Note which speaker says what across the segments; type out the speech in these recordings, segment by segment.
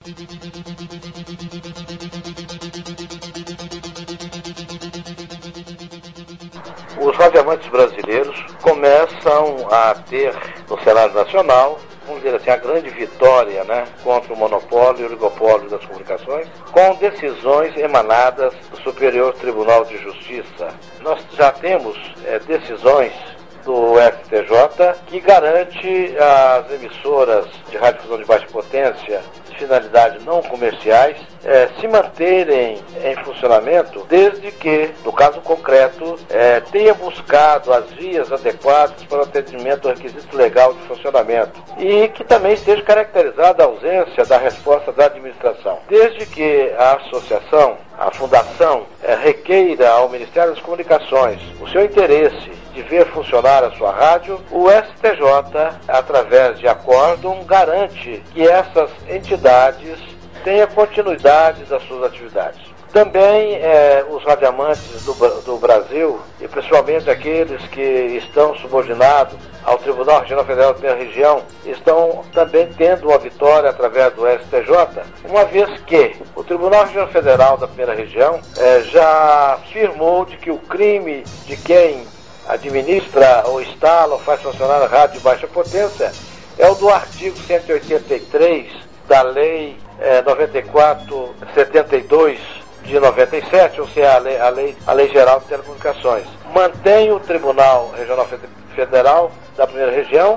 Speaker 1: Os radioamantes brasileiros começam a ter no cenário nacional, vamos dizer assim, a grande vitória, contra o monopólio e o oligopólio das comunicações, com decisões emanadas do Superior Tribunal de Justiça. Nós já temos decisões do STJ que garante às emissoras de radiodifusão de baixa potência de finalidade não comerciais se manterem em funcionamento desde que, no caso concreto, tenha buscado as vias adequadas para o atendimento do requisito legal de funcionamento e que também esteja caracterizada a ausência da resposta da administração. Desde que a associação, a fundação, requeira ao Ministério das Comunicações o seu interesse de ver funcionar a sua rádio, o STJ, através de acórdão, garante que essas entidades tenham continuidade das suas atividades. Também os radioamantes do Brasil, e principalmente aqueles que estão subordinados ao Tribunal Regional Federal da Primeira Região, estão também tendo uma vitória através do STJ, uma vez que o Tribunal Regional Federal da Primeira Região já afirmou de que o crime de quem administra ou instala ou faz funcionar a rádio de baixa potência é o do artigo 183 da Lei 9472 de 97, ou seja, a lei Geral de Telecomunicações. Mantém o Tribunal Regional Federal da Primeira Região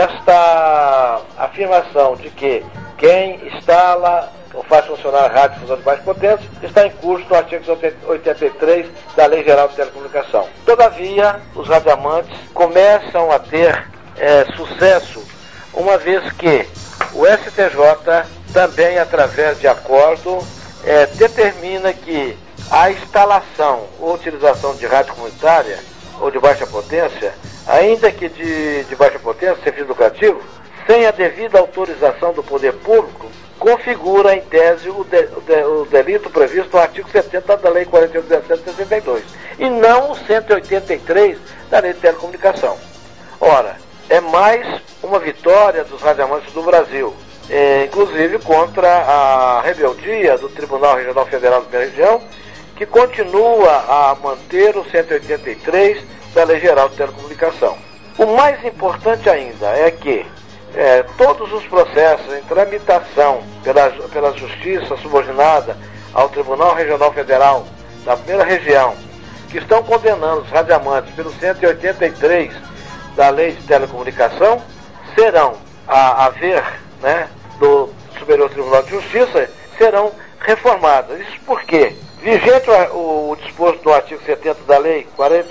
Speaker 1: esta afirmação de que quem instala ou faz funcionar a rádio de baixa potência está em curso no artigo 83 da Lei Geral de Telecomunicação. Todavia, os radioamantes começam a ter sucesso, uma vez que o STJ também, através de acordo, determina que a instalação ou utilização de rádio comunitária ou de baixa potência, ainda que de baixa potência, sem fins lucrativos, sem a devida autorização do poder público, configura em tese o delito previsto no artigo 70 da Lei 41.1762 e não o 183 da Lei de Telecomunicação. Ora, é mais uma vitória dos radioamantes do Brasil, inclusive contra a rebeldia do Tribunal Regional Federal da Primeira Região, que continua a manter o 183 da Lei Geral de Telecomunicação. O mais importante ainda é que todos os processos em tramitação pela Justiça subordinada ao Tribunal Regional Federal da Primeira Região, que estão condenando os radioamantes pelo 183 da Lei de Telecomunicação, serão a ver, do Superior Tribunal de Justiça, serão reformadas. Isso porque, vigente o disposto do artigo 70 da Lei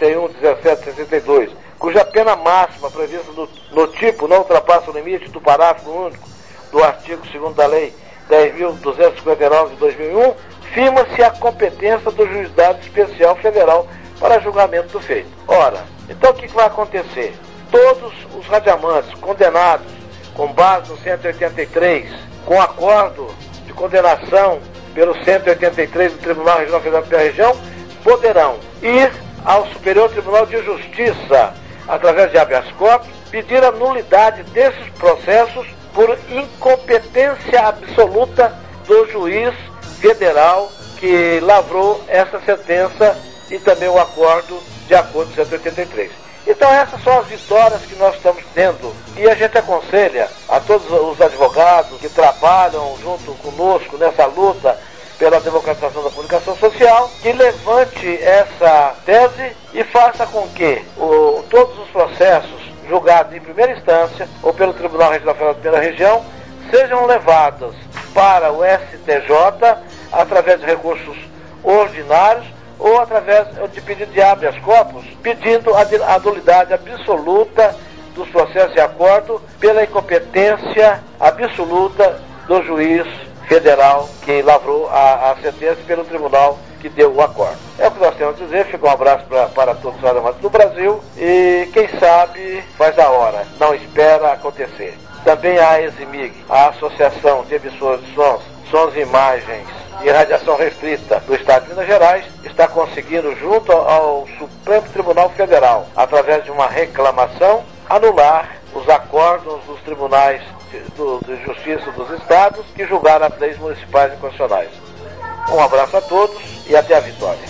Speaker 1: 41.1762, cuja pena máxima prevista no tipo não ultrapassa o limite do parágrafo único do artigo 2º da Lei 10.259 de 2001, firma-se a competência do Juizado Especial Federal para julgamento do feito. Ora, então o que vai acontecer? Todos os radioamantes condenados com base no 183, com acordo de condenação pelo 183 do Tribunal Regional Federal da Primeira Região, poderão ir ao Superior Tribunal de Justiça, através de habeas corpus, pedir a nulidade desses processos por incompetência absoluta do juiz federal que lavrou essa sentença e também o acordo de acordo 183. Então essas são as vitórias que nós estamos tendo e a gente aconselha a todos os advogados que trabalham junto conosco nessa luta pela democratização da comunicação social, que levante essa tese e faça com que todos os processos julgados em primeira instância ou pelo Tribunal Regional Federal da Primeira Região sejam levados para o STJ através de recursos ordinários ou através de pedido de habeas corpus, pedindo a nulidade absoluta dos processos de acordo pela incompetência absoluta do juiz federal que lavrou a sentença pelo tribunal que deu o acordo. É o que nós temos a dizer. Fica um abraço para todos os radioamantes do Brasil e quem sabe faz a hora, não espera acontecer. Também a ESIMIG, a Associação de Emissores de Sons e Imagens e Radiação Restrita do Estado de Minas Gerais, está conseguindo, junto ao Supremo Tribunal Federal, através de uma reclamação, anular os acórdãos dos tribunais de justiça dos estados que julgaram as leis municipais e constitucionais. Um abraço a todos e até a vitória.